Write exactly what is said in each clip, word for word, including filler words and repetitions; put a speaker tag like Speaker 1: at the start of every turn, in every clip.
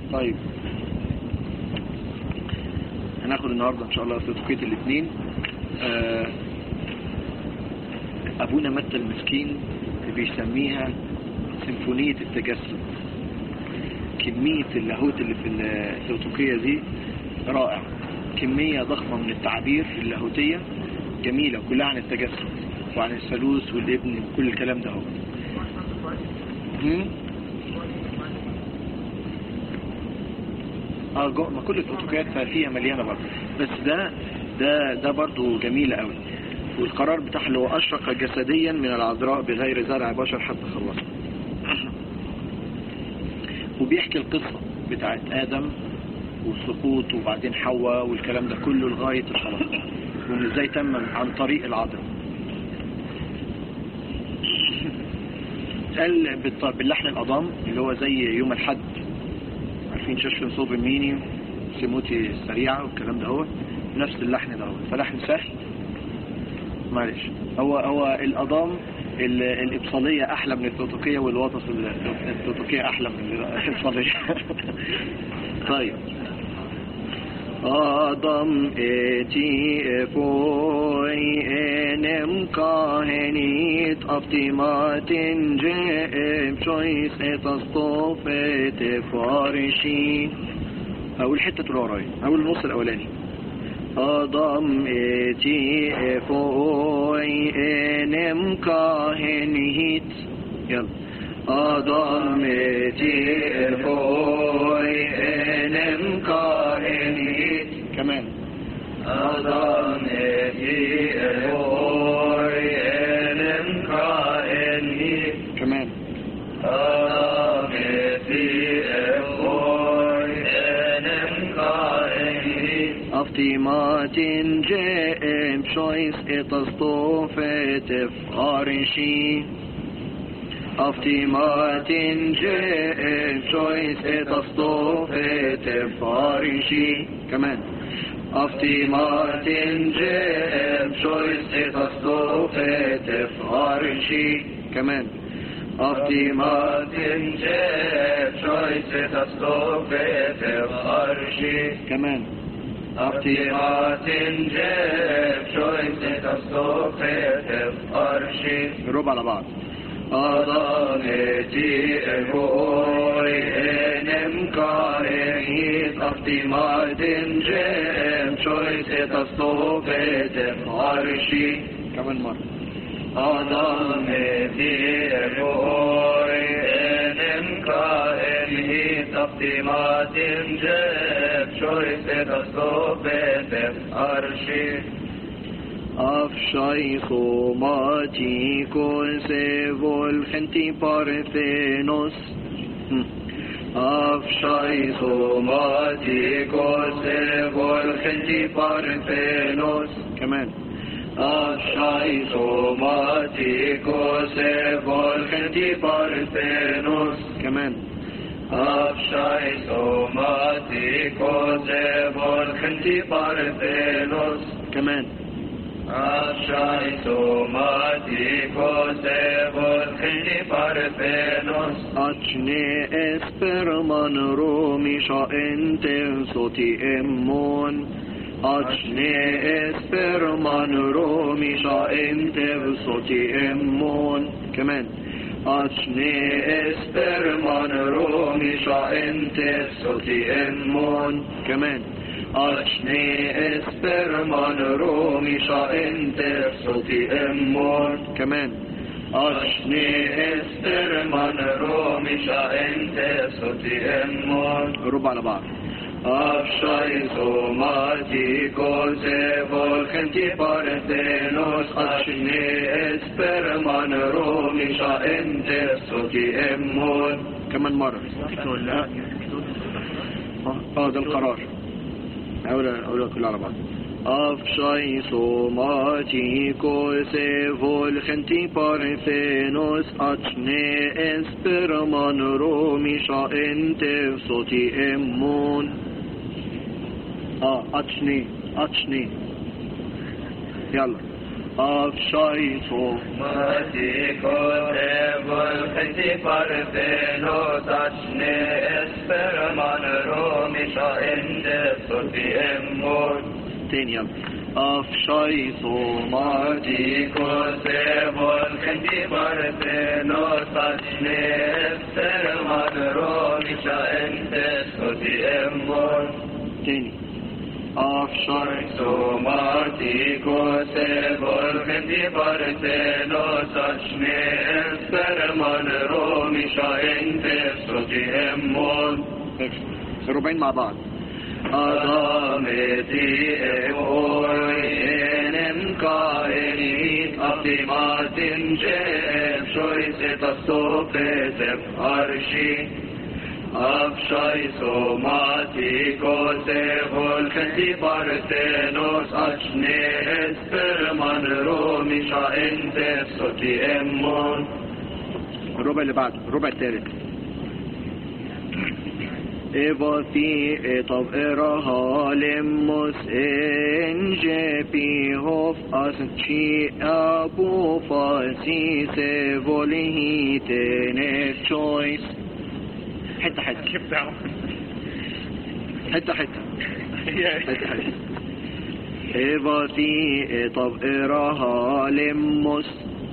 Speaker 1: طيب هناخد النهاردة ان شاء الله ثلاثوقية الاثنين. آه ابونا متى المسكين بيسميها سيمفونية التجسد. كمية اللاهوت اللي في الثلاثوقية دي رائع، كمية ضخمة من التعابير اللاهوتية جميلة كلها عن التجسد وعن الثالوث والابن وكل الكلام ده. هو اه جو ما كل الثلاثوقيات فيها مليانة برضه، بس ده ده ده برضه جميل قوي. والقرار بتاعه اللي هو أشرق جسديا من العذراء بغير زرع بشر حتى خلص. وبيحكي القصة بتاعت آدم والسقوط وبعدين حواء والكلام ده كله لغاية الخلاص، وإن ازاي تم عن طريق العذراء. قال باللحن الأضام اللي هو زي يوم الحد، عارفين ششفن صوب الميني سيموتي السريعة والكلام ده، هو نفس اللحن ده. هو فلحن سهل معلش. هو هو الأضام الإبصالية أحلى من الثلاثوقية، والوطس الثلاثوقية أحلى من الإبصالية. طيب أضم إتي فوي إنم كاهنيت أفتمات جئب شويس إتصطوفت فارشي. أول حتة الوراي، أول النص الأولاني. أضم إتي فوي إنم كاهنيت، يلا. أضم إتي فوي إنم كاهنيت كمان. أضم إتي فوي إنم كاهنيت كمان. أضم إتي فوي إنم كاهنيت أفتمات جئب شويس إتصطوفت فارشي. أفتمات جئب شويس إتصطوفت فارشي كمان. أفتمات جئب شويس إتصطوفت فارشي كمان. أفتمات جئب شويس إتصطوفت فارشي كمان. أفتمات جئب شويس إتصطوفت فارشي. الربع على بعض. أضانتي الهوري إنم كاهنيت أفتمات جئب شويس إتصطوفت فارشي كمان مرة. أضانتي الهوري إنم كاهنيت أفتمات جئب شويس إتصطوفت فارشي. أفشاي خوماتي كوسيفو الخنتي بارثينوس. أفشاي خوماتي كوسيفو الخنتي بارثينوس كمان. أفشاي خوماتي كوسيفو الخنتي بارثينوس كمان. أفشاي خوماتي كوسيفو الخنتي بارثينوس كمان. أفشاي خوماتي كوسيفو الخنتي بارثينوس. أجني اسبرمان رومي شائنت صوتي إمون. أجني اسبرمان رومي شائنت صوتي إمون كمان. أجني اسبرمان رومي شائنت صوتي إمون كمان. أجني اسبرمان رومي شائنت صوتي إمون كمان. أجني اسبرمان رومي شائنت صوتي إمون. ربع على بعض. أفشاي خوماتي كوسيفو الخنتي بارثينوس. أجني اسبرمان رومي شائنت صوتي إمون كمان مرة. اه ده القرار. أولا أولا كل على بعض. أفشاي خوماتي كوسيفو الخنتي بارثينوس. أجني اسبرمان رومي شائنت صوتي إمون. اه أجني أجني يلا. أفشاي خوماتي كوسيفو الخنتي بارثينوس. أجني اسبرمان
Speaker 2: emor.
Speaker 1: تاني يلا. أفشاي
Speaker 2: Somatikos evol kendi parthenos asnes serman romisha entes oti emor.
Speaker 1: تاني. أفشاي
Speaker 2: Somatikos evol kendi parthenos asnes serman romisha entes oti emor.
Speaker 1: الربعين مع بعض.
Speaker 2: Adameti evoy enem kaenit Aptimatin jem shois et astopesem arshi Avshai somatikos evol Kenti parthenos achne esperman romisha entes oti emmon.
Speaker 1: الربع اللي بعده الربع الثالث. إبطي طبقرها لمس إنجي بيهوف أسنشي أبو فاسي سيفوله تنف شويس. حتة حتة حتة حتة حتة حتة. إبطي طبقرها لمس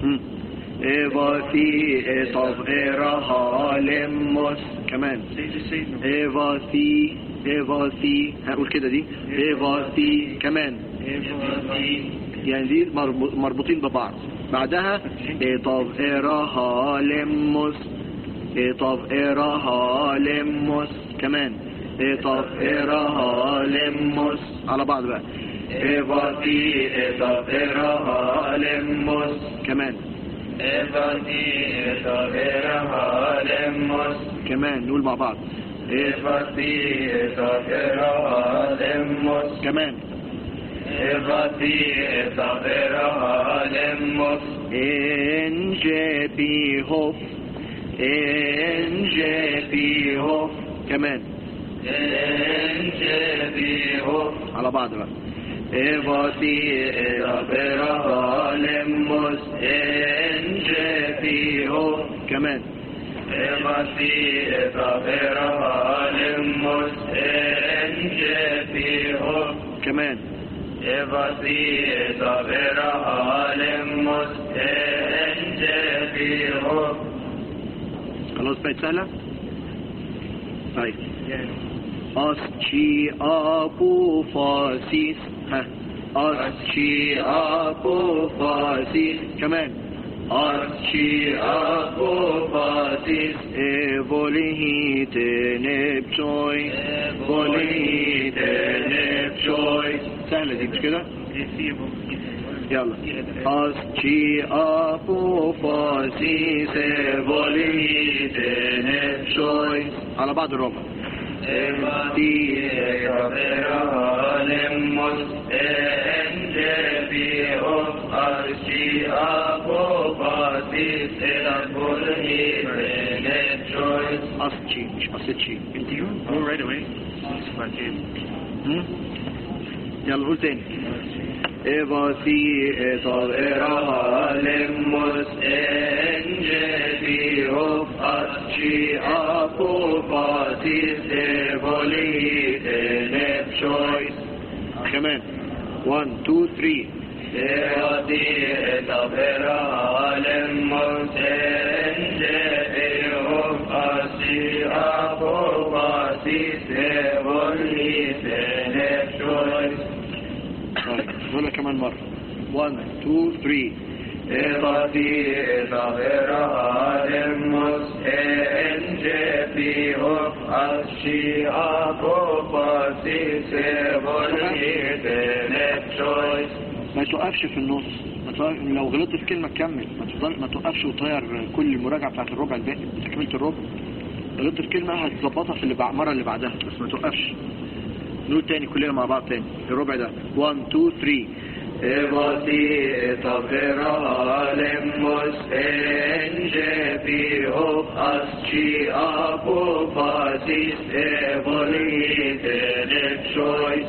Speaker 1: إبطي طبقرها لمس كمان. إيفاثي إيفاثي هقول كده دي إيفاثي كمان يعني دي مربوطين ببعض. بعدها إطاف إراها لمس إطاف إراها لمس كمان إطاف إراها لمس على بعض بقى. إيفاثي إطاف إراها لمس كمان
Speaker 2: إبطي طبقرها لمس
Speaker 1: كمان نقول مع بعض.
Speaker 2: إبطي طبقرها لمس
Speaker 1: كمان
Speaker 2: إبطي طبقرها لمس
Speaker 1: إنجي بيهوف إنجي بيهوف كمان
Speaker 2: إنجي بيهوف
Speaker 1: على بعض بقى.
Speaker 2: إبطي طبقرها لمس إنجي بيهوف
Speaker 1: كمان
Speaker 2: إبطي طبقرها لمس إنجي بيهوف
Speaker 1: كمان
Speaker 2: إبطي طبقرها لمس إنجي بيهوف.
Speaker 1: خلاص بقت سهلة. طيب أسشي أبو فاسيس ها أسشي أبو فاسيس كمان أسشي أبو فاسيس إيفوله تنب شوي إيفوله تنب شوي. سهلة دي مش كده؟ يلا. أسشي أبو فاسيس إيفوله تنب شوي على بعض الربع.
Speaker 2: إبطي طبقرها لمس إنجي بيهوف أرشي أبو فاسيس إيفوله تنب شوي.
Speaker 1: أسشي مش أسشي.
Speaker 3: Did you go right away?
Speaker 1: يلا قول تاني.
Speaker 2: إبطي طبقرها لمس إنجي بيهوف أرشي أبو فاسيس إيفوله تنب شوي.
Speaker 1: كمان one two three.
Speaker 2: إبطي طبقرها لمس إنجي بيهوف أرشي أبو فاسيس إيفوله تنب شوي.
Speaker 1: نقولها كمان مرة one two three.
Speaker 2: إبطي طبقرها لمس إنجي بيهوف أرشي أبو فاسيس إيفوله تنب شوي.
Speaker 1: ما توقفش في النص. ما توقف. لو غلطت في كلمة كمل. ما تفضل ما توقفش وتطير كل المراجعة بتاعت الربع الباقي. تكملت الربع غلطت في كلمة هتظبطها في اللي بعد المرة اللي بعدها بس ما توقفش. نقول تاني كلنا مع بعض تاني الربع ده one two three.
Speaker 2: إبطي طبقرها لمس إنجي بيهوف أرشي أبو فاسيس إيفوله تنب شوي.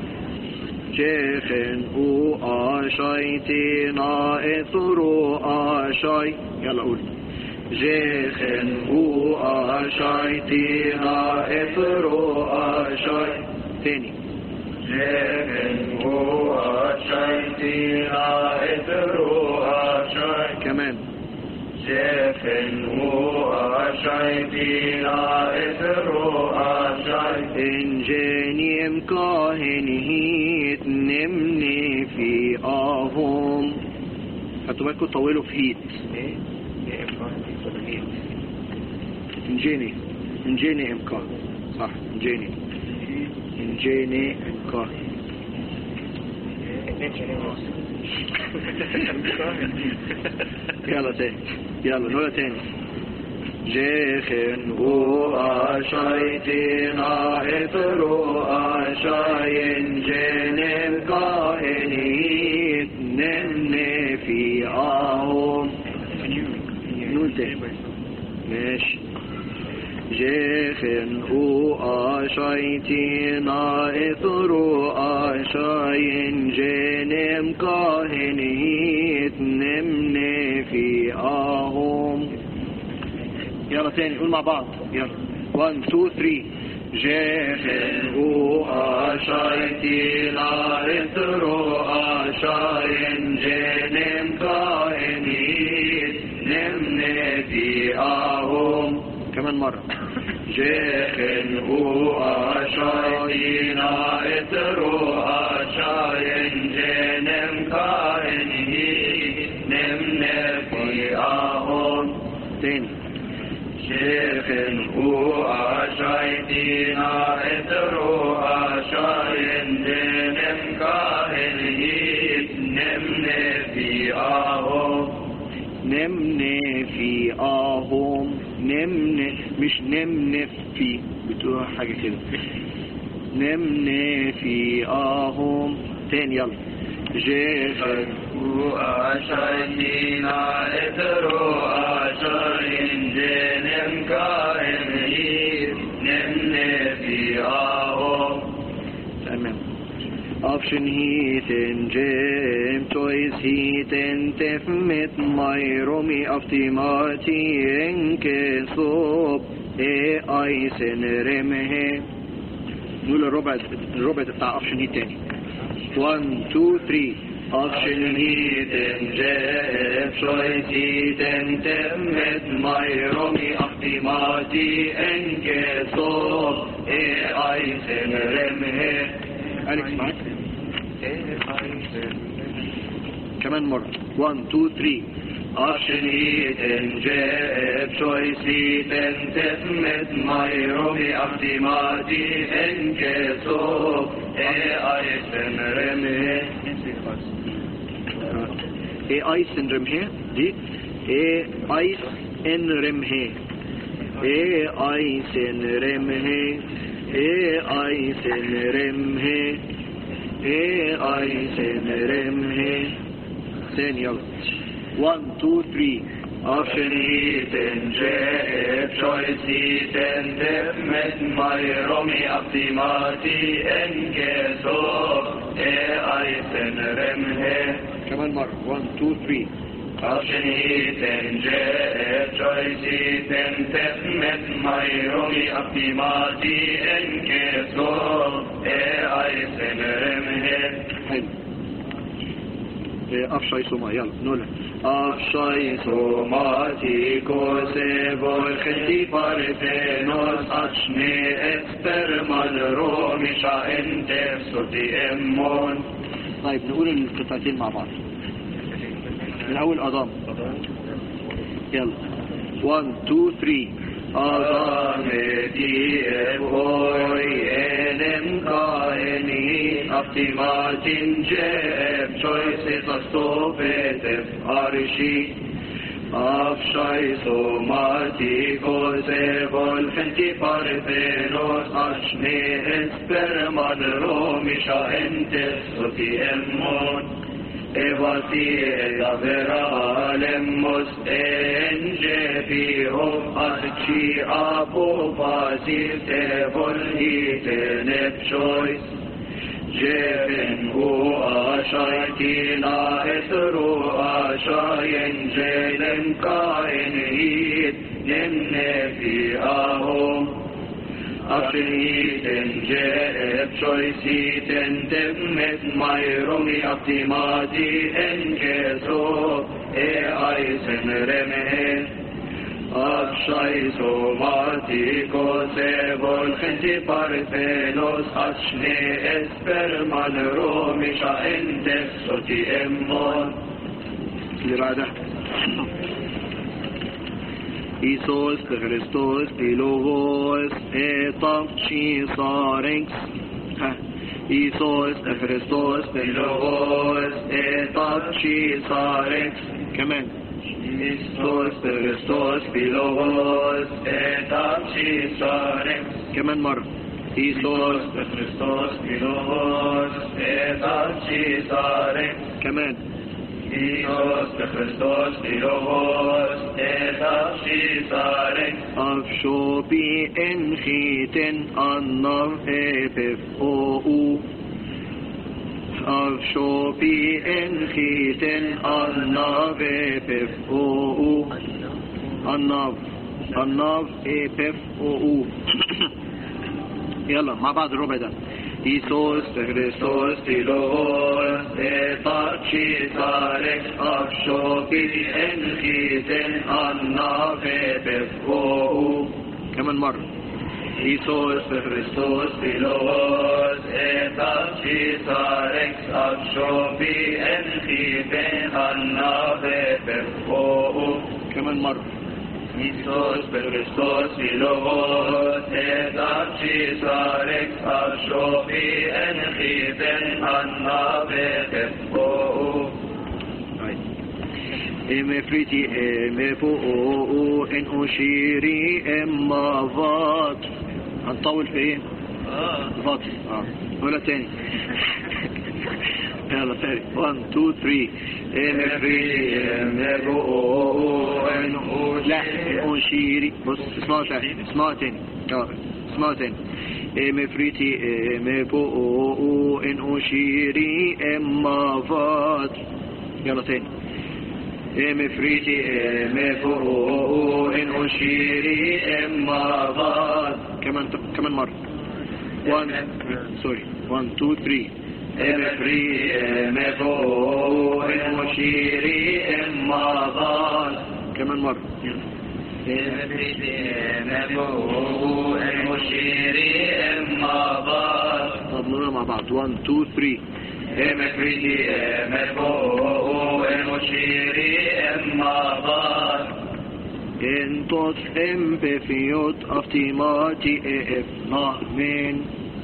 Speaker 1: شيخن او آشايتي نائثرو آشاي. يلا قول.
Speaker 2: جيخن او آشايتي نائثرو آشاي.
Speaker 1: تاني.
Speaker 2: جهن هو شيطنا إثرها شيء
Speaker 1: كمان
Speaker 2: جهن هو شيطنا إثرها شيء
Speaker 1: إن جاني مكاهنه نمني في آهم. هاتوا بالكم طولوا في هيت. انجيني انجيني امكان صح انجيني انجيني امكان يلا تاني يلا نقولها تاني. جيخن هو شيطنا إثرو أشاين جنم كاهنين نمني في آهم. نقول تاني ماشي. جيخن هو أشايتنا إثرو أشاين جنم كاهنين نمني في آهم. يلا تاني قول مع بعض يلا واحد اتنين تلاتة. جيخن هو أشايتنا إثرو أشاين جنم كاهنين نمني في آهم. كمان مرة. جيخن هو أشايتنا إثرو أشاين جنم كاهنين نمني في آهم. تاني. جيخن هو أشايتنا إثرو أشاين جنم كاهنين نمني في آهم. نمني في آهم. نمني مش نمني في بتقول حاجة كده. نمني في آهم. تاني يلا. جيخن هو أشايتنا إثرو أشاين جنم كاهنين نمني في آهم. تمام. Option heaten gem toys heaten tefmet myromi aftimati enke sob e ايسن رمه. نقول الربع الربع بتاع option heat تاني. واحد اتنين تلاتة. option heaten gem toys heaten tefmet myromi aftimati enke sob e ايسن رمه. أليكس معك كمان مرة. واحد اتنين تلاتة. option heaten جاب choice heaten تثمت مايرومي أقدماتي انكسوب اي اي سنرمه. اي اي سنرمه دي اي اي سنرمه اي اي سنرمه اي اي سنرمه اي اي سنرمه. ثاني يلا. واحد اتنين تلاتة. option heaten جاب choice heaten تثمت مايرومي أقدماتي انكسوب اي اي سنرمه. كمان مرة. واحد اتنين تلاتة. option heaten جاب choice heaten تثمت مايرومي أقدماتي انكسوب اي اي سنرمه. حلو. أفشاي سوما يلا نولا. أفشاي سوماتي كوسيبو الخلتي بارثينوس أشني استرمال رومي شا انت صوتي امون. طيب نقول القطعتين مع بعض من أول أضام. يلا واحد اتنين تلاتة. أضامتي أبوي ألم كاهني أفتمات جاب شويس تصوبت أرشي أفشاي سوماتي كوسيب الفنتي بارثينوس أشني اسبرمان رومي شا انت صوتي أمون. إباتي إذا لمس إنجي فيهم أرشي أبو بازيل تبولي تنب شويس. جيفن هو أشايتنا إثرو أشاين جيلن كاين هيد نمني في آهم.
Speaker 2: Afshiniten jeb choisiten demmet mayrumi optimati enkeso e aisen remen Afshaiso matiko sebol khenti parthenos ashne esperman romisha entes soti emmon
Speaker 1: اللي بعدها Isos de Christos Pilogos etap Chisarix Isos de Christos Pilogos etap Chisarix كمان Isos de Christos Pilogos etap Chisarix كمان مرة Isos de Christos Pilogos etap Chisarix كمان Isos de Christos Pilogos etap Chisarix Afshopi enchiten annav epef ou Afshopi enchiten annav epef ou annav annav epef ou يلا مع بعض الربع ده Isos de Christos Pilogos etap Chisarix Afshopi enchiten annav epef ou كمان مرة Isos de Christos Pilogos etap Chisarix Afshopi enchiten annav epef ou كمان مرة Isos de Christos Pilogos etap Chisarix Afshopi enchiten annav epef ou Emefriti emefo en ushiri emmavad هنطول في ايه؟ فاضل اه ولا تاني يلا تاني واحد اتنين تلاتة امفريتي امفو ان لا انشيري بص اسمعوا تاني اسمعوا تاني اه اسمعوا تاني امفريتي امفو ان انشيري emmavad يلا تاني امفريتي امفو ان انشيري emmavad كمان كمان مرة واحد سوري واحد اتنين تلاتة امفري امفو ان انشيري emmavad كمان مرة امفريتي امفو ان انشيري emmavad طب نقولها مع بعض واحد اتنين تلاتة امفريتي امفو ان انشيري emmavad Entos embefiot aftimati ef nahmen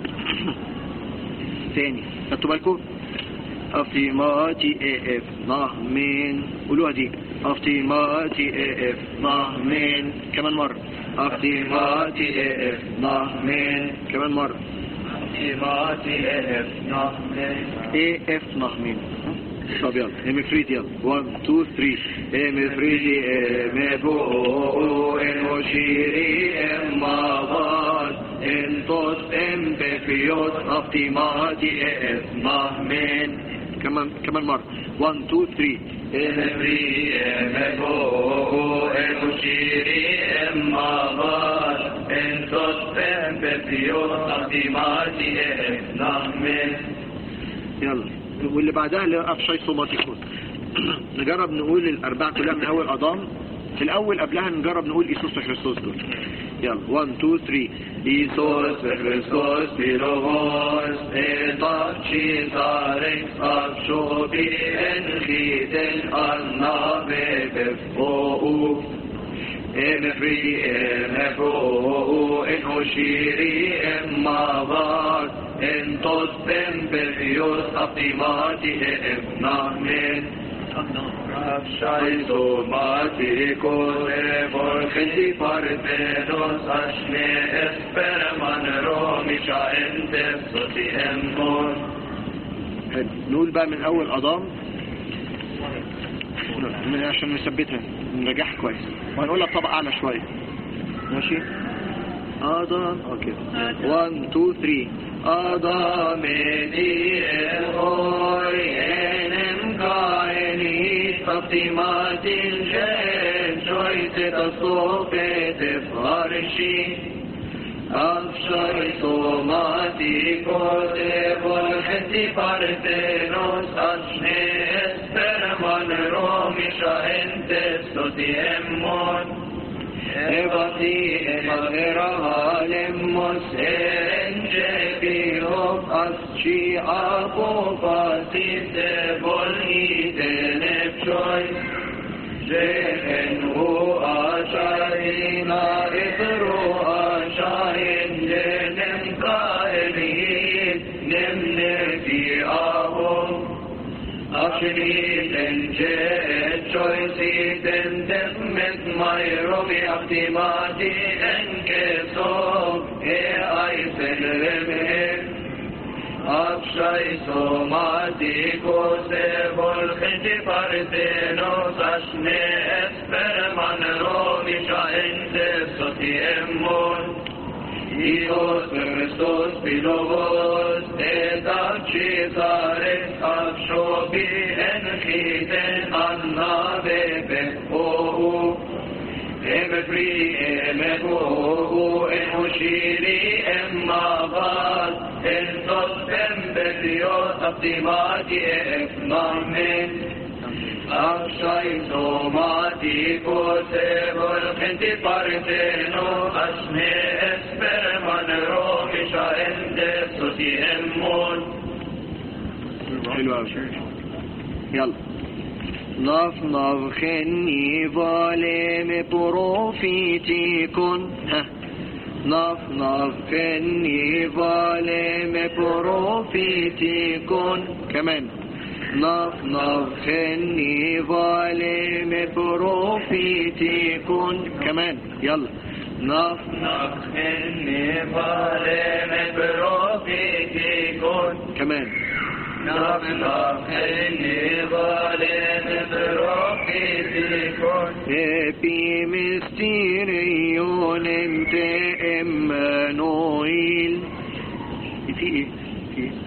Speaker 1: ثاني خدتوا بالكم aftimati ef nahmen قولوها دي aftimati ef nahmen كمان مرة aftimati ef nahmen كمان مرة aftimati ef nahmen ef nahmen طب يلا امفريد يلا واحد اتنين تلاتة امفريدي امفو ان وشيري emmavad انتوس امبفيوت افتيماتي اف nahmen كمان كمان مرة واحد اتنين تلاتة امفريدي امفو ان وشيري emmavad انتوس امبفيوت افتيماتي اف nahmen يلا واللي بعدها اللي افشاي صوماتيكون نجرب نقول الاربعه كلها من اول اضام في الاول قبلها نجرب نقول ايسوس كريستوس دول يلا واحد اتنين تلاتة ايسوس كريستوس بيلوغوس etap Chisarix Afshopi enchiten annav epef ou emfriti emfo en ushiri emmavad entos embefios aftimati ef nahmen Afshaiso matiko evol khenti parthenos ashne esperman romisha entes soti emmon نقول بقى من اول اضام عشان نثبتها نرجعها كويس وهنقولها بطبقة اعلى شوية ماشي اضام اوكي واحد اتنين تلاتة اضامني اخوي انم قائني تفتيمات الجن شويت تصوفي تفهرشي
Speaker 2: Avshai somati kosebol henti parthenos ashne esperman romisha entes soti emmon Evati evaverahalimus enjebihov aschi apopasitebol itenepchoy Jehen hu ashayina idru ashayin jenem kaelihid nemnefi ahom Ashriiten jeet choisiten temmet mairomi aktimati enkesov e aisen remhem Avshai somati kosebol khenti parthenos ashne esperman romisha entes soti emmon Ios Christos Pilovos et Achisares Avshobi enchiten annavebe ohu Emefri emehohu emushiri emmavad Entos embetios aptimati efnamen Avshai somati kosebol khenti partheno ashne esperman romisha entes soti emmon
Speaker 1: حلو قوي يلا نف نف خني ظالم بروفيتيكون ها نف نف خني ظالم بروفيتيكون كمان نف نف خني ظالم بروفيتيكون كمان يلا نف
Speaker 2: نف خني ظالم بروفيتيكون
Speaker 1: كمان
Speaker 2: نف نف خني ظالم بروفيتيكون
Speaker 1: Epi mysterion ente Emmanuel في ايه في ايه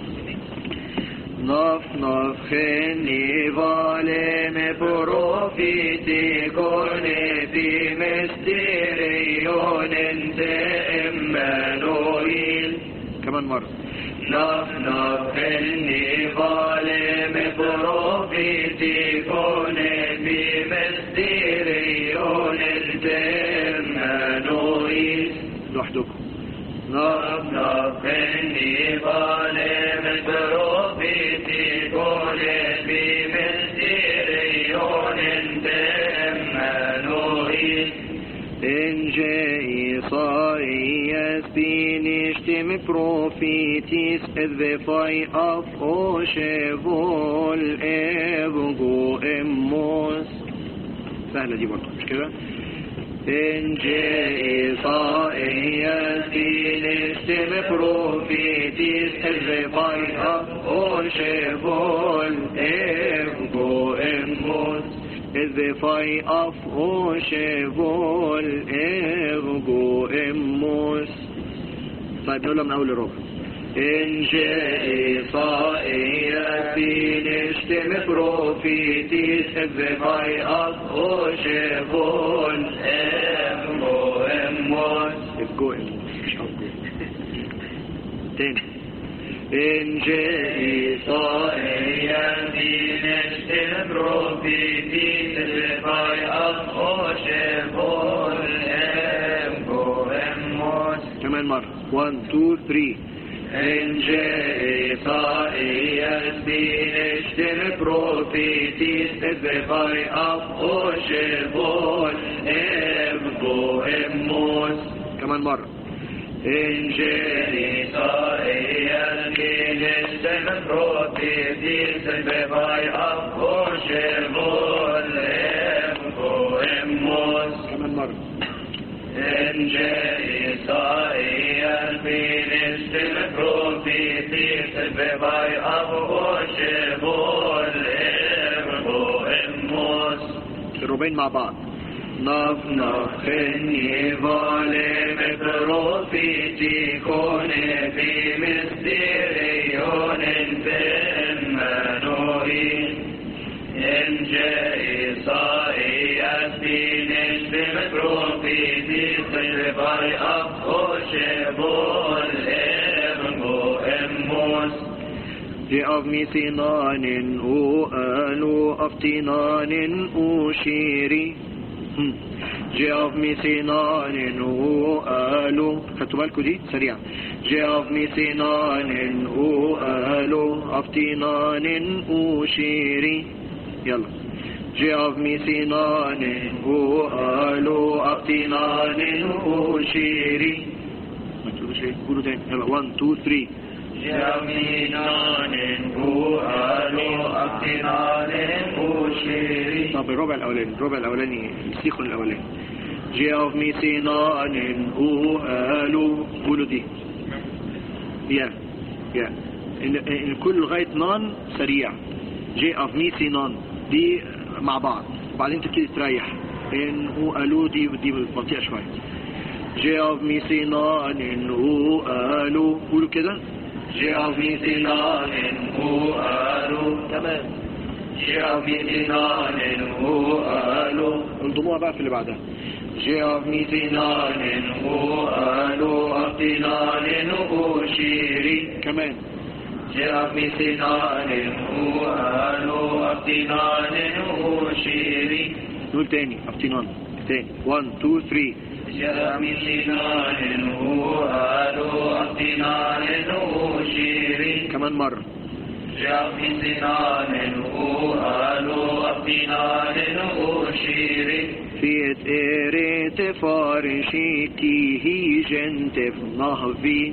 Speaker 1: نف نف خني ظالم بروفيتيكون Epi mysterion ente Emmanuel كمان مرة
Speaker 2: نف نف خني ظالم بروفيتيكون بمستيريون التمانويس
Speaker 1: لوحدكم
Speaker 2: نف نف خني ظالم بروفيتيكون بمستيريون التمانويس
Speaker 1: إن جاء إصائياس بنشتم بروفيتيس إذفاي أفو شبول إبغو إموس سهلة دي برضو مش كده إن جاء إصائياس بنشتم بروفيتيس إذفاي أفو شبول إبغو إموس إذفاي أفو شبول إبغو إموس طيب نقولها من أول الربع إن جاء صائيا في نشتم بروفيتيس إذفاي أفو شبول إبغو إموس إبغو إموس مش أبغو تاني إن جاء صائيا في نشتم بروفيتيس إذفاي أفو شبول إبغو إموس كمان مرة one two three إن جاء صائيا في نشتم بروفيتيس إذفاي أفو شبول إبغو إموس كمان مرة إن جاء صائيا في نشتم بروفيتيس إذفاي أفو شبول إبغو إموس كمان مرة إن جاء صائيا في نشتم بروفيتيس إذفاي أفو شبول إبغو إموس الربعين مع بعض نف نف خني ظالم بروفيتيكون في مستيريون بإمانوئيل إن جاء صائيا في نشتم بروفيتيس إذفاي أفو Je av misinanen o alo aftinanen o shiri. Je av misinanen o alo. خدتوا بالكم دي سريعا. Je av misinanen o alo aftinanen o shiri. يلا. Je av misinanen o alo aftinanen o shiri. ما تقولوش ايه؟ قولوا تاني. يلا واحد اتنين تلاتة. طب الربع الاولاني الربع الاولاني السيخون الاولاني جاف ميسينان او الو قولوا دي يا يا ان, إن كل لغايه نان سريع جاف ميسينان دي مع بعض وبعدين تبتدي تريح ان او الو دي دي بطيئه شويه جاف ميسينان او الو قولوا كده جاف ميسينان او الو تمام جاف ميسينان او الو انضموها بقى في اللي بعدها جاف ميسينان او الو افتنان او شيري كمان جاف ميسينان او الو افتنان او شيري نقول تاني افتنان تاني واحد اتنين تلاتة جاف ميسينان او الو افتنان او شيري كمان مرة جاف ميسينان او الو افتنان او شيري فيت إيريت فارشيكي هي جنتف نهفي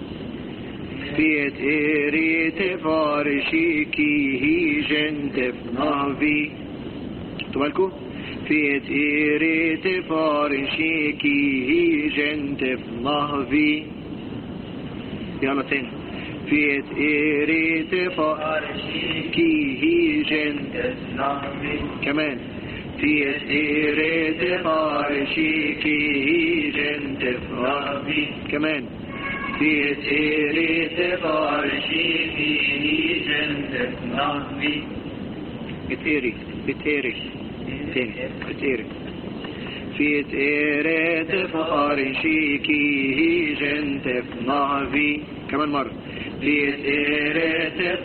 Speaker 1: فيت إيريت فارشيكي هي جنتف نهفي تبالكو فيت إيريت فارشيكي هي جنتف نهفي يلا تاني فيت إيريت فارشيكي هي جنتف نهفي كمان في إيريت فارشيكي جنتف ربي كمان في إيريت فارشيكي جنتف ربي بتيري بتيري تاني بتيري في إيريت فارشيكي جنتف ربي كمان مرة في إيريت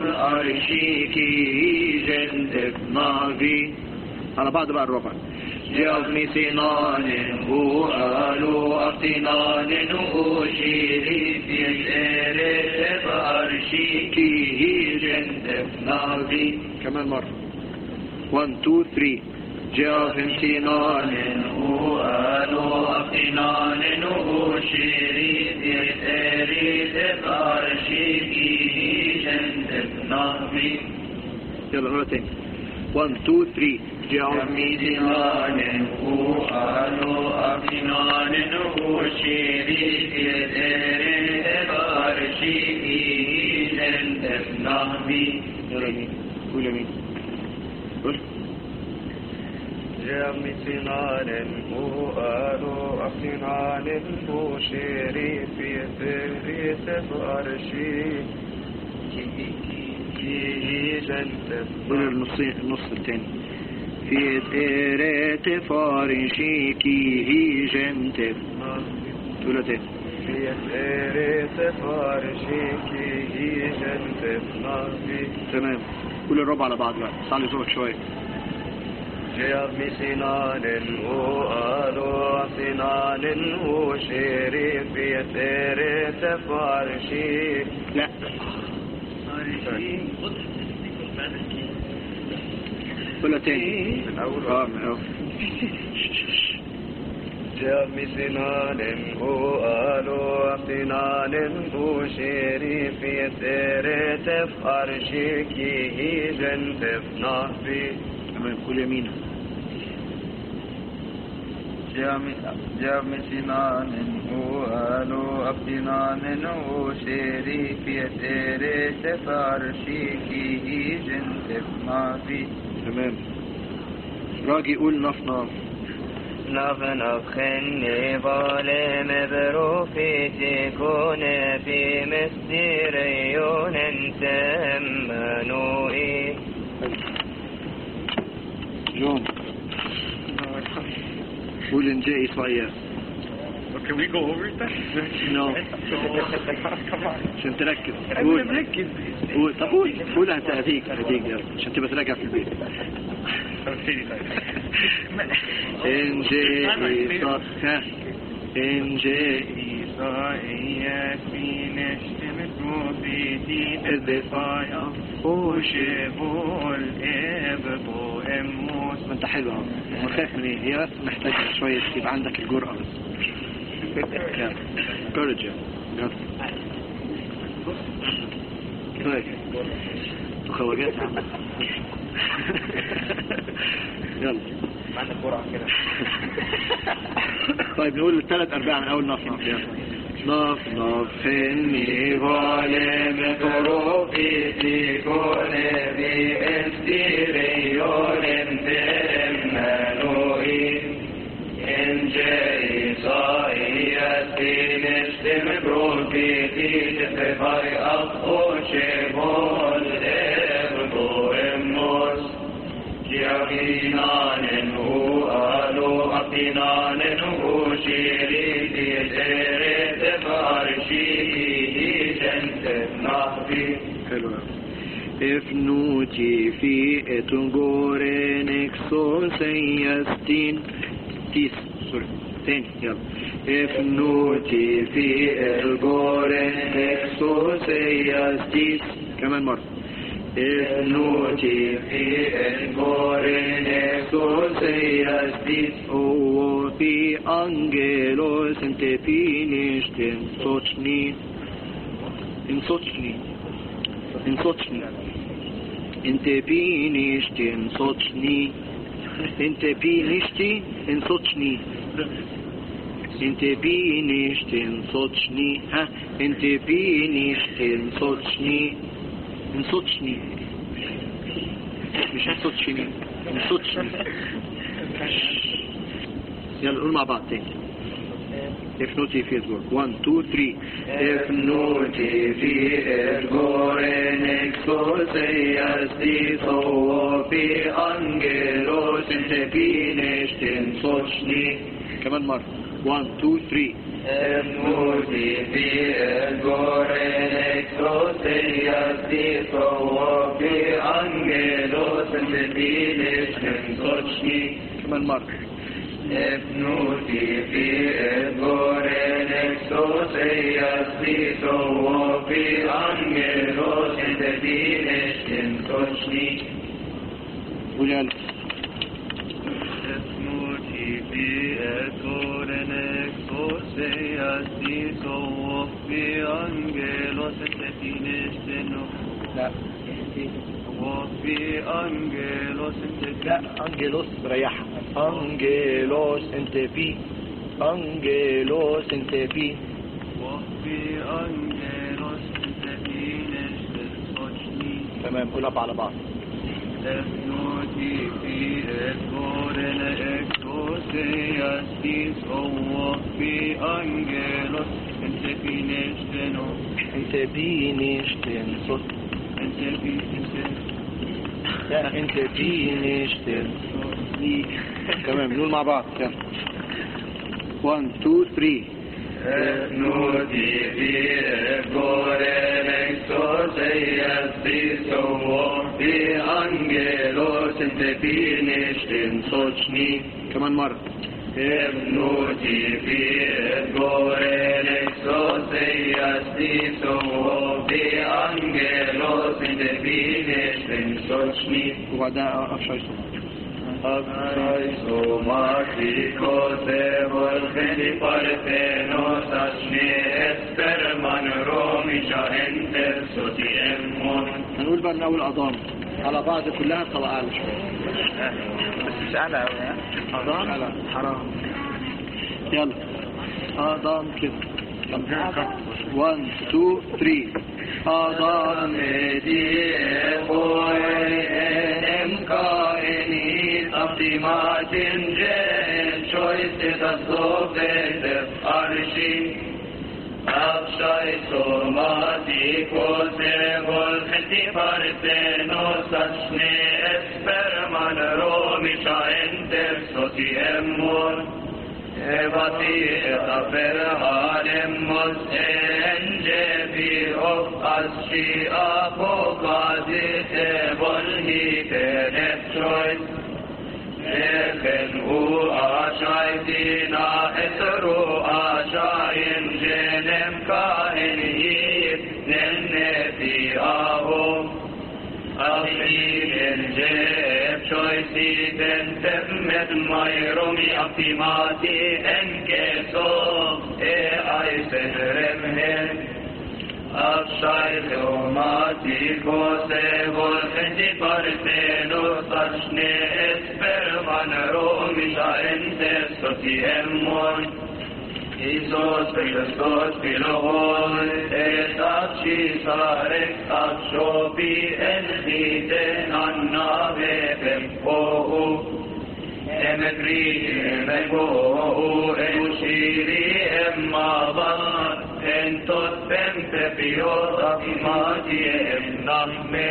Speaker 1: فارشيكي جنتف ربي على بعض بقى الربع جاف ميسينان هو آلو أفتنان هو شيري في الإيريت فارشيكي هي جنتف ناغي كمان مرة واحد اتنين تلاتة جاف ميسينان هو آلو أفتنان هو شيري في الإيريت فارشيكي هي جنتف ناغي يلا مرة تاني واحد اتنين تلاتة جاف ميسينان هو آلو أفتنان هو شيري في الإيريت فارشيكي هي جنتف ناغي يلا مين قول مين قول
Speaker 2: جاف ميسينان هو آلو أفتنان هو شيري في الإيريت فارشيكي هي جنتف
Speaker 1: قول النص النص الثاني في إيريت فارشيكي هي جنتف تقول تاني
Speaker 2: في إيريت فارشيكي هي جنتف ناغي
Speaker 1: تمام قول الربع على بعض بقى صعلي صوتك شوية
Speaker 2: جاف ميسينان هو آلو أفتنان هو شيري في إيريت فارشيكي
Speaker 1: لا ولا تاني
Speaker 2: من أول
Speaker 1: اه من أول
Speaker 2: جاف ميسينان هو آلو أفتنان هو شيري في إيريت فارشيكي هي جنتف ناغي
Speaker 1: تمام كل يمينه
Speaker 2: جاف ميسينان هو آلو أفتنان هو شيري في إيريت فارشيكي هي جنتف ناغي
Speaker 1: تمام راجي يقول نف نف
Speaker 2: نف نف خني ظالم بروفي تكون في مستريون تمنوئي
Speaker 1: جون قول إن جاء إسرائيل
Speaker 3: Can we go over that?
Speaker 1: No.
Speaker 3: Come on.
Speaker 1: عشان تركز.
Speaker 3: أنا
Speaker 1: قول.
Speaker 3: مركز.
Speaker 1: قول. طب قول. قول هتأذيك هتيجي يلا عشان تبقى تراجع في البيت. إن جاء ها إن جاء
Speaker 3: إسرائيل في نشتم بروفيتي الدفاع وشبه الإبقو إموس.
Speaker 1: ما انت حلو اهو. خايف من ايه؟ هي بس محتاجة شوية يبقى عندك الجرأة بس. كورج يلا. كويس. خواجات عم. يلا.
Speaker 3: عندك جرعة كده.
Speaker 1: طيب نقول الثلاث أرباع من أول نص نص يلا. نص نص إني ظالم طرقي تكون بمستيريون تمنوي إن جاي صايتي نشتم بروفيتي تفاي أخو شبول إبقو إموس يقينان هو آلو أقينان هو شيريتي سيرت فارشيتي جنت نحبي. حلو. افنوتي في اتنقورنك سوسيستين تيس سوري تاني يلا. افنوتي في اتنقورنك سوسيستيس كمان مرة. افنوتي في اتنقورنك سوسيستيس او في انجلوس انت فينيش تنصوتني انصوتني انصوتني انت فينيش تنصوتني انت فينيشتي انصوتني انت فينيش تنصوتني ها انت فينيش تنصوتني انصوتني مش انصوتني انصوتني. يلا نقول مع بعض تاني. افنوتي في اتجور واحد اتنين تلاتة. افنوتي في اتجور نكسوسيستي صو في انجلوس انت فينيش تنصوتني كمان مرة. واحد اتنين تلاتة. افنوتي في اتجور نكسوسيستي صو في انجلوس انت فينيش تنصوتني كمان مرة. افنوتي في اتجورنك سوسيستي صو في انجلوس انت فينيش تنصوتني. قول يلا. افنوتي في اتجورنك سوسيستي صو في انجلوس انت فينيش تنصوتني. لا وفي انجلوس انت لا انجلوس ريحها. انجلوس انت في انجلوس انت في وفي انجلوس انت في نشتر صوتني. تمام قولها على بعض. افنوتي في اتقورن اكسوسيستي صو في انجلوس انت في نشتر انت في نشتر صوت انت في انت انت في نشتر تمام نقول مع بعض يلا. واحد اتنين تلاتة. افنوتي في اتجورنك سوسيستي صو في انجلوس انت فينيش تنصوتني كمان مرة. افنوتي في اتجورنك سوسيستي صو في انجلوس انت فينيش تنصوتني. وبعدها افشاي صوت Absaiso matiko se volgeni parthenos asne esperman romisha enter soti emmon. هنقول بقى من اول اضام على بعض كلها طبقة اعلى شوية
Speaker 3: بس مش اعلى قوي. ها
Speaker 1: اضام حرام. يلا اضام كده. واحد اتنين تلاتة. اضام دي بوي امكاني Optimat in gen, choice is a slope arshi. Abshai somatico sevol khti parteno sachne esperman romisha enter soti emmon.
Speaker 2: Evati etafer halim muz ence fi of asci apokadi tebolhi penetroid Echen u aşaydina esru aşayin jenem kahin yip nenne fi ahum Afrin jeb choisi den temmet mayromi aftimati enkeso e aysen remhen Afşayt umati kose vol enti parteno saçne esperman romi şaente soti emmon Isos Christos Pilohol et acci sarek accioni enhiten annave pempohu Emekri emego enushiri emmavan entot pempe piot afimati emnahme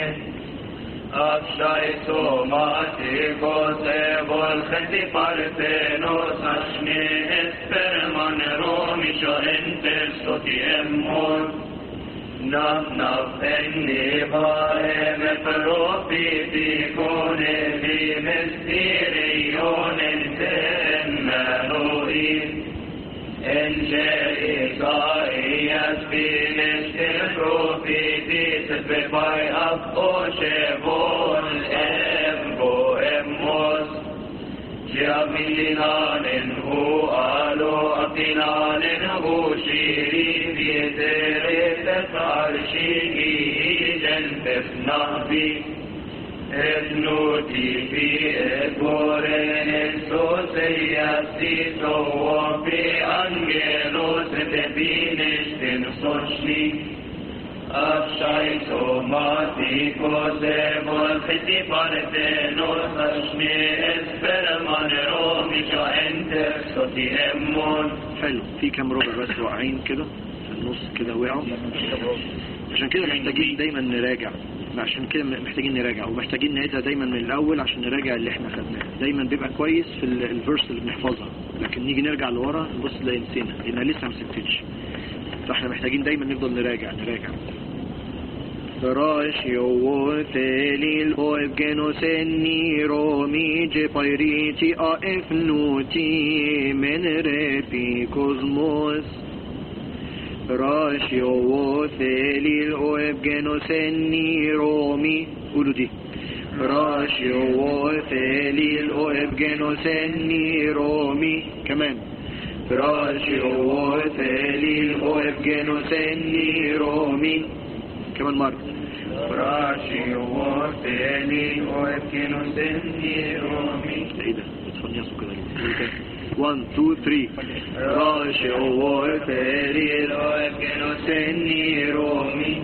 Speaker 2: Afşayto matiko sevol khenti partenos ashne esperman romisho enter soti emmon Nav nav enni vaem profiti kone vi mestirion entennanuin Ence Isaias finestin profiti sepefai appo shevol embo emmos Jamilinanen hu alo abdinanen hu shiri vietere arshigi jentef nahbi Ebnuti fi egoren esoseyasi sovi angelos tevinishtin sochni Afşayto matiko sevol khiti partenos ashne esperman romisha enter soti emmon
Speaker 1: حلو. في كام ربع بس واقعين كده في النص كده وقعوا عشان كده محتاجين دايما نراجع عشان كده محتاجين نراجع ومحتاجين نعيدها دايما من الاول عشان نراجع اللي احنا خدناه. دايما بيبقى كويس في الفيرس اللي بنحفظها لكن نيجي نرجع لورا نبص نلاقي نسينا لانها لسه ما ستتش فاحنا محتاجين دايما نفضل نراجع نراجع راشيو ثليل وابجنوس النيرومي جبيريتي افنوتي من ربي كوزموس راشيو ثليل وابجنوس النيرومي قولوا دي راشيو ثليل وابجنوس النيرومي كمان راشيو ثليل وابجنوس النيرومي كمان مرة
Speaker 2: راشي وثاني وكن سني رومي
Speaker 1: ايه ده بتفنيصوا كده ليه واحد اتنين تلاتة راشي وثاني وكن سني رومي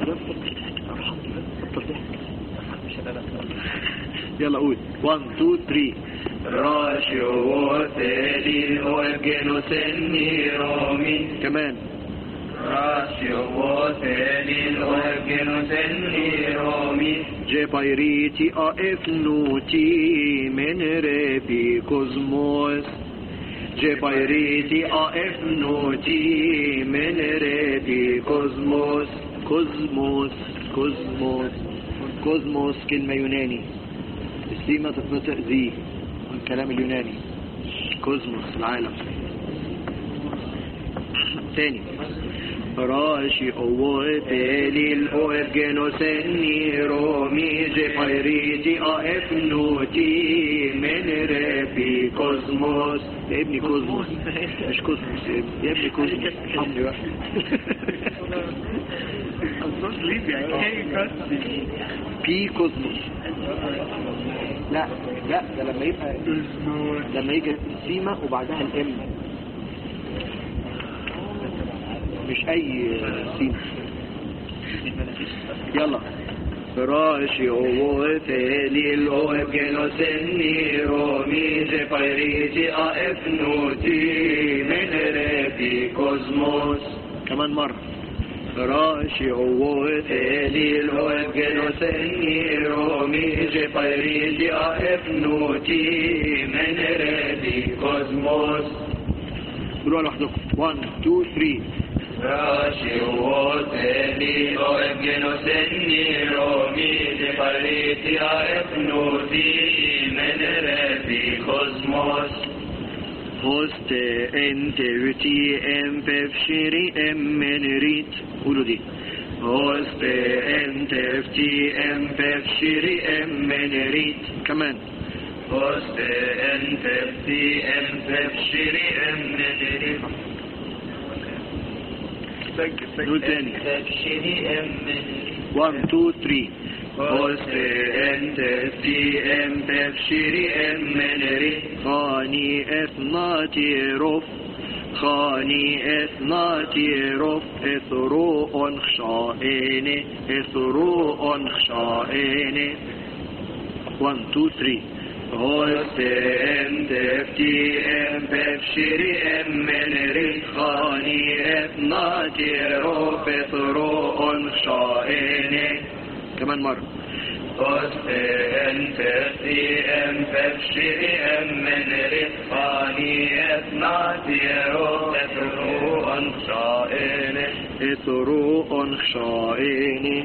Speaker 1: يلا قول واحد اتنين تلاتة
Speaker 2: راشي وثاني وكن سني رومي
Speaker 1: كمان
Speaker 2: راشي وثاني وكن سني رومي
Speaker 1: جبيريتي افنوتي من ربي كوزموس جبيريتي افنوتي من ربي كوزموس كوزموس كوزموس كوزموس كلمة يوناني السيمة تتنطق ذي من كلام اليوناني كوزموس العالم تاني راشي أوه تالي الأوفجنوس النيرومي جبيريتي أفنوتي من ربي كوزموس يا ابني كوزموس مش كوزموس يا ابني كوزموس حمني بقى بي كوزموس لا لا ده لما يبقى لما يجي السيمة وبعدها الام مش اي سين يلا راشي هو ثالي الأوفجنوس النيرومي جبيريتي افنوتي من ربي كوزموس كمان مرة راشي هو ثالي الأوفجنوس النيرومي جبيريتي افنوتي من ربي كوزموس قولوا لوحدكم واحد اتنين تلاتة.
Speaker 2: راشي ووتلي وابن سني رومي لقريتي ابنوتي من ربي كوزموس
Speaker 1: هوست انت رتي ام بفشري ام من ريت. قولوا دي هوست انت رتي ام بفشري ام من ريت. كمان
Speaker 2: هوست انت رتي ام بفشري ام من ريت.
Speaker 1: قول تاني
Speaker 2: بفشري ام من ريت.
Speaker 1: واحد اتنين تلاتة.
Speaker 2: هوست انت رتي ام بفشري ام من ريت.
Speaker 1: خاني اثناتي رف خاني اثناتي رف اثروء خشائني اثروء خشائني. واحد اتنين تلاتة.
Speaker 2: هوست انت رتي ام بفشري ام من ريت.
Speaker 1: خاني اثناتي رف اثروء خشائني. كمان مرة
Speaker 2: هوست انت رتي ام بفشري ام من ريت. خاني اثناتي رف اثروء خشائني.
Speaker 1: اثروء خشائني.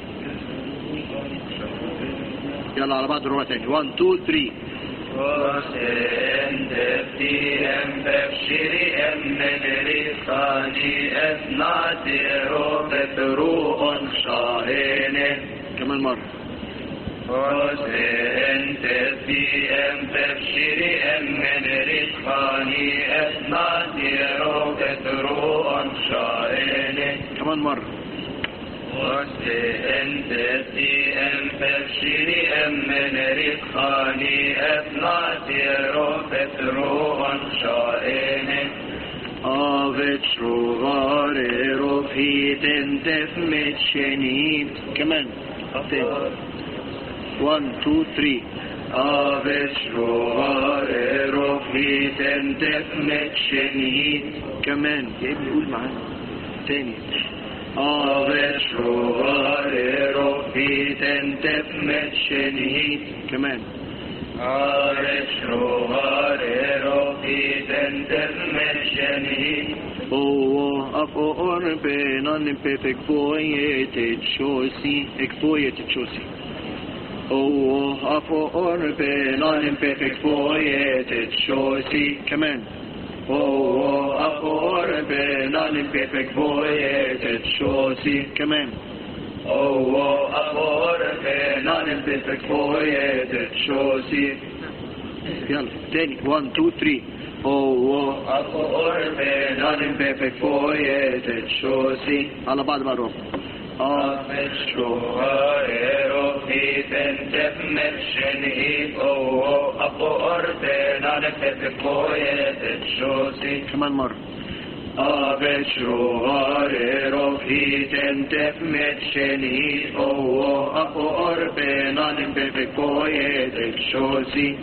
Speaker 1: يلا على بعض الرواية تاني واحد اتنين تلاتة.
Speaker 2: هوست انت رتي ام بفشري ام من ريت. خاني اثناتي رف اثروء خشائني.
Speaker 1: كمان مرة
Speaker 2: هوست انت رتي ام بفشري ام من ريت. خاني اثناتي رف اثروء خشائني.
Speaker 1: كمان مرة
Speaker 2: هوست انت رتي ام بفشري ام من ريت. خاني اثناتي رف اثروء خشائني.
Speaker 1: Avets rovare rov hit entef med shenit. كمان تاني واحد اتنين تلاتة. Avets rovare rov hit entef med shenit. كمان يا ابني قول معانا تاني. Avets rovare rov hit entef med shenit. كمان
Speaker 2: Avets rovare rov hit entef med shenit.
Speaker 1: Oh, af orbenan pefekvojet chosi, ekvojet chosi. Oh, af orbenan pefekvojet chosi. كمان. Oh, af orbenan pefekvojet chosi. كمان. Oh, af orbenan pefekvojet chosi. يلا تاني واحد اتنين تلاتة. Oh,
Speaker 2: أقربنا
Speaker 1: بفكفوية تشوسي على بعض بروح.
Speaker 2: Avets rovare rov hit entef med shenit. Oh, أقربنا بفكفوية تشوسي.
Speaker 1: كمان مرة. Avets rovare rov hit entef med shenit. Oh, أقربنا بفكفوية تشوسي.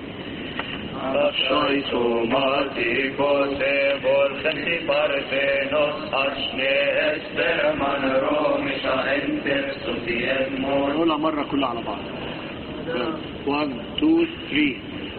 Speaker 2: Avshai somatikos evol chenti parthenos ashne ester man romisha enter suti emon.
Speaker 1: نقولها مرة كلها على بعض. واحد اتنين تلاتة.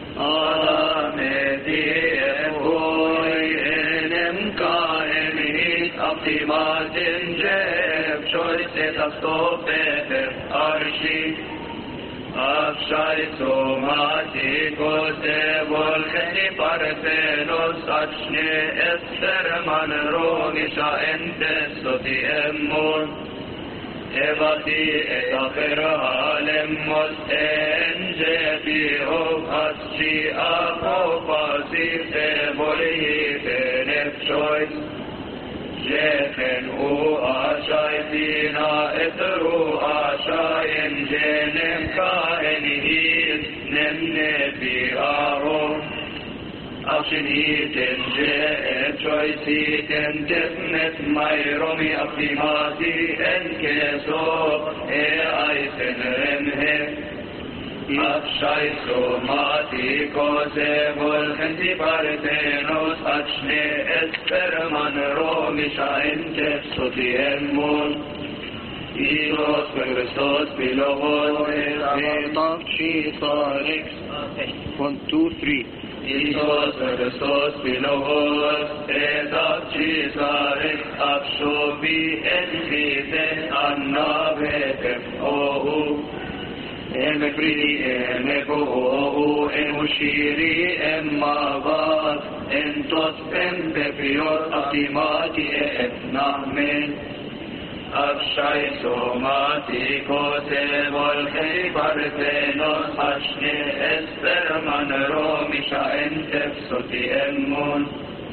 Speaker 2: Amedi evoy enem kaem hit optimatin jeb choiset astopeter arshi. Avshai somatikos evol chenti parthenos ashne ester man romisha enter suti emon. Evati et aferha lemos enjebi of aschi apopasi evoli benefchois. Jechen u ashaitina etru ashayin jenem kaen hit nemne bi aron. Ashin hiten jeet choisiten defnet mayromi afimati en keso e aisen remhe. Afshai somati kose vol chenti parthenos achne esperman romisha entes soti emon. Ilos per Christos pilogos et
Speaker 1: طب شي صارك. واحد اتنين تلاتة.
Speaker 2: Iisus Christus Pilohos, et ab Cesaris absobi et vite annavete ohu. Eme fridi eme bohu, en ushiri emma vad, en tot pendepiot atimati et nahmen. Abshai somati kote volchei parthenos ashne esperman romisha entef soti emmun.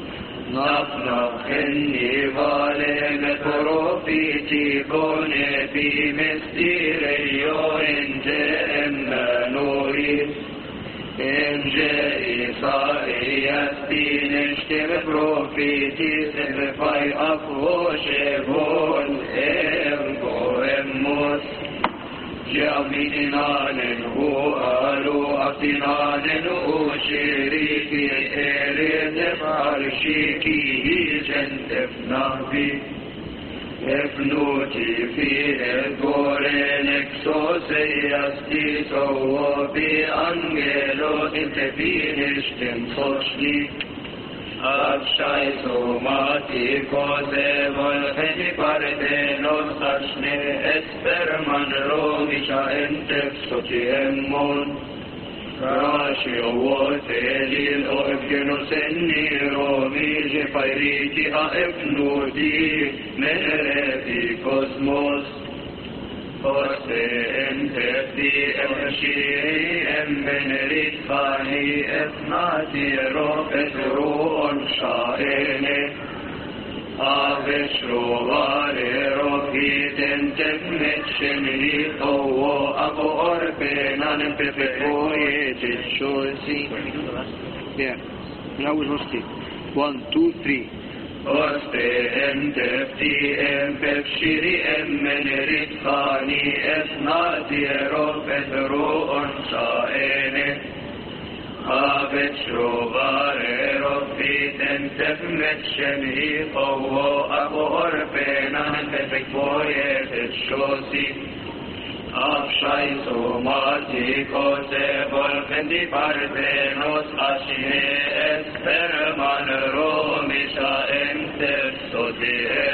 Speaker 2: Nafnachen vale metropiti kone bi mystireio enge emmanuel. Enge Isaias tineshtem profitis efai afroshevon ergo emmos. Jaminanen hu alu atinanen hu shiriki eredef arshiki jentef nabi. Efnuti fi egoren exoseas tiso bi angelo interfinishtem sochni. Abshai somati kose volcheni parthenos ashne esperman romisha entef soti emmon. Rashi ovote lil oefgenos enni romi pairiti a efnuti merefi kosmos. Ose entefti emshiri embenerit fani etnati ropet ruon shaene. Aveshro vare ropit entefmet shemri owo abo orpenan pepepoet shosi. Yeah, now we're hosting. One, two, three. Oste entefti empefshiri emmenerit fani etnati ropet ruon shaene. Aveshro vare ropit entefmet shemri owo abo orpenan pepepoet shosi. Abshai somati kose volchendi parthenos ashne esperman romisha entef soti